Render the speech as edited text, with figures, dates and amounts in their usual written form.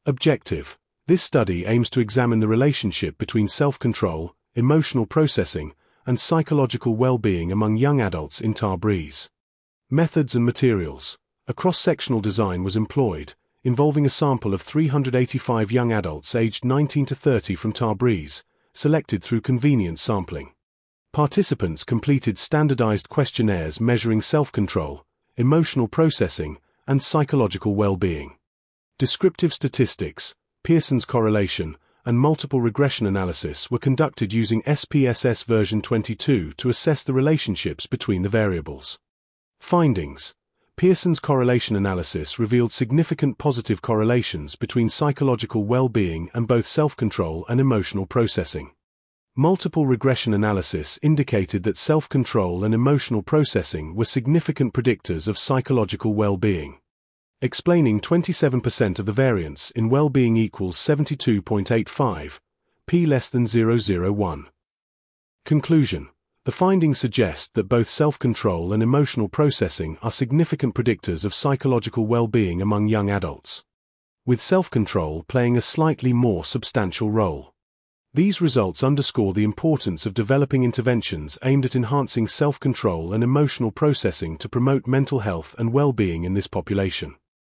Objective. This study aims to examine the relationship between self-control, emotional processing, and psychological well-being among young adults in Tabriz. Methods and materials. A cross-sectional design was employed, involving a sample of 385 young adults aged 19 to 30 from Tabriz, selected through convenience sampling. Participants completed standardized questionnaires measuring self-control, emotional processing, and psychological well-being. Descriptive statistics, Pearson's correlation, and multiple regression analysis were conducted using SPSS version 22 to assess the relationships between the variables. Findings. Pearson's correlation analysis revealed significant positive correlations between psychological well-being and both self-control and emotional processing. Multiple regression analysis indicated that self-control and emotional processing were significant predictors of psychological well-being, explaining 27% of the variance in well-being equals 72.85, p less than 0.001. Conclusion. The findings suggest that both self-control and emotional processing are significant predictors of psychological well-being among young adults, with self-control playing a slightly more substantial role. These results underscore the importance of developing interventions aimed at enhancing self-control and emotional processing to promote mental health and well-being in this population.